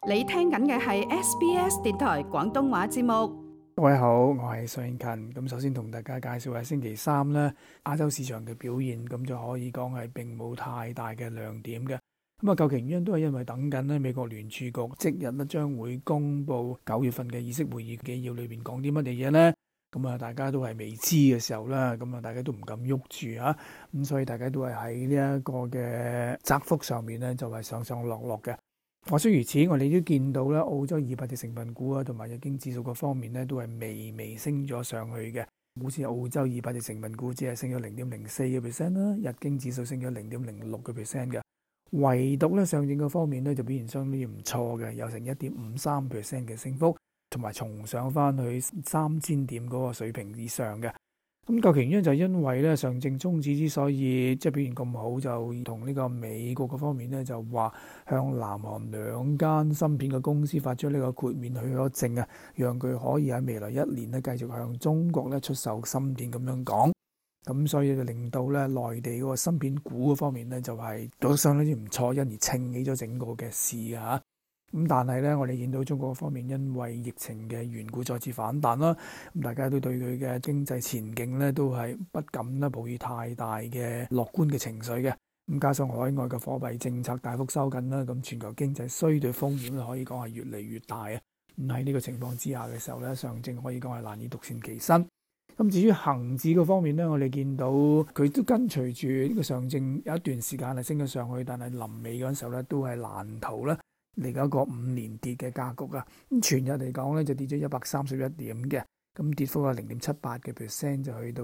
你聽緊嘅係 SBS 電台廣東話節目。 各位好，我係尚勤。咁首先同大家介紹下星期三咧亞洲市場嘅表現，咁就可以講係並冇太大嘅亮點嘅。咁啊，究其原因都係因為等緊咧美國聯儲局即日咧將會公布9月份嘅議息會議紀要裏邊講啲乜嘢嘢咧。咁啊，大家都係未知嘅時候啦，咁啊，大家都唔敢喐住啊。咁所以大家都係喺呢一個嘅窄幅上面咧，就係上上落落嘅。話雖如此，我哋都見到咧，澳洲200隻成分股啊，同埋日經指數個方面咧，都係微升咗上去嘅。好似澳洲200隻成分股只係升咗 0.04% 啦，日經指數升咗 0.06% 嘅。唯獨咧上證個方面咧就表現相當唔錯嘅，有成 1.53% 嘅升幅，同埋重上翻去3000點嗰個水平以上嘅。咁究其原因就係因為咧上證綜指之所以即係表現咁好，就同呢個美國嗰方面咧就話向南韓2間芯片嘅公司發出呢個豁免許可證啊，讓佢可以喺未來1年咧繼續向中國咧出售芯片咁樣講。咁所以就令到咧內地嗰個芯片股嗰方面咧就係都相當之唔錯，因而撐起咗整個嘅市啊。咁但係咧，我哋見到中國方面因為疫情嘅緣故再次反彈啦，咁大家都對佢嘅經濟前景咧都係不敢咧抱以太大嘅樂觀嘅情緒嘅。咁加上海外嘅貨幣政策大幅收緊啦，咁全球經濟衰退風險咧可以講係越嚟越大啊。咁喺呢個情況之下嘅時候咧，上證可以講係難以獨善其身。咁至於恒指嗰方面咧，我哋見到佢都跟隨住呢個上證有一段時間係升咗上去，但係臨尾嗰陣時候咧都係難逃啦嚟緊一個5年跌嘅格局啊！咁全日嚟講咧就跌咗131點嘅，咁跌幅係0.78%，就去到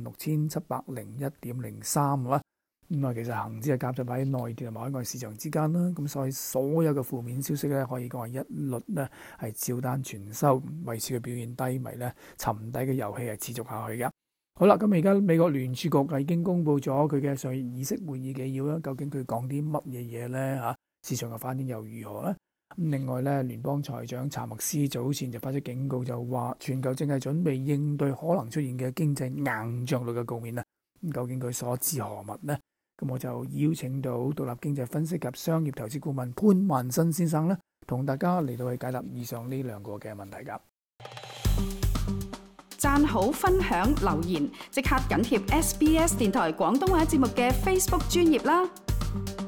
16,701.03啦。咁啊，其實恒指係夾咗喺內地同埋海外市場之間啦，咁所以所有嘅負面消息咧，可以講係一律咧係照單全收，維持佢表現低迷咧，沉底嘅遊戲係持續下去嘅。好啦，咁而家美國聯儲局已經公布咗佢嘅上月議息會議紀要啦，究竟佢講啲乜嘢嘢咧嚇？市場嘅反應又如何呢？咁另外咧，聯邦財長查默斯早前就發出警告，就話全球正係準備應對可能出現嘅經濟硬着陸嘅局面啊！咁究竟佢所知何物呢？咁我就邀請到獨立經濟分析及商業投資顧問潘萬新先生咧，同大家嚟到去解答以上呢2個嘅問題㗎。 讚好、分享、留言，即刻緊貼 SBS 電台廣東話節目嘅 Facebook 專頁啦！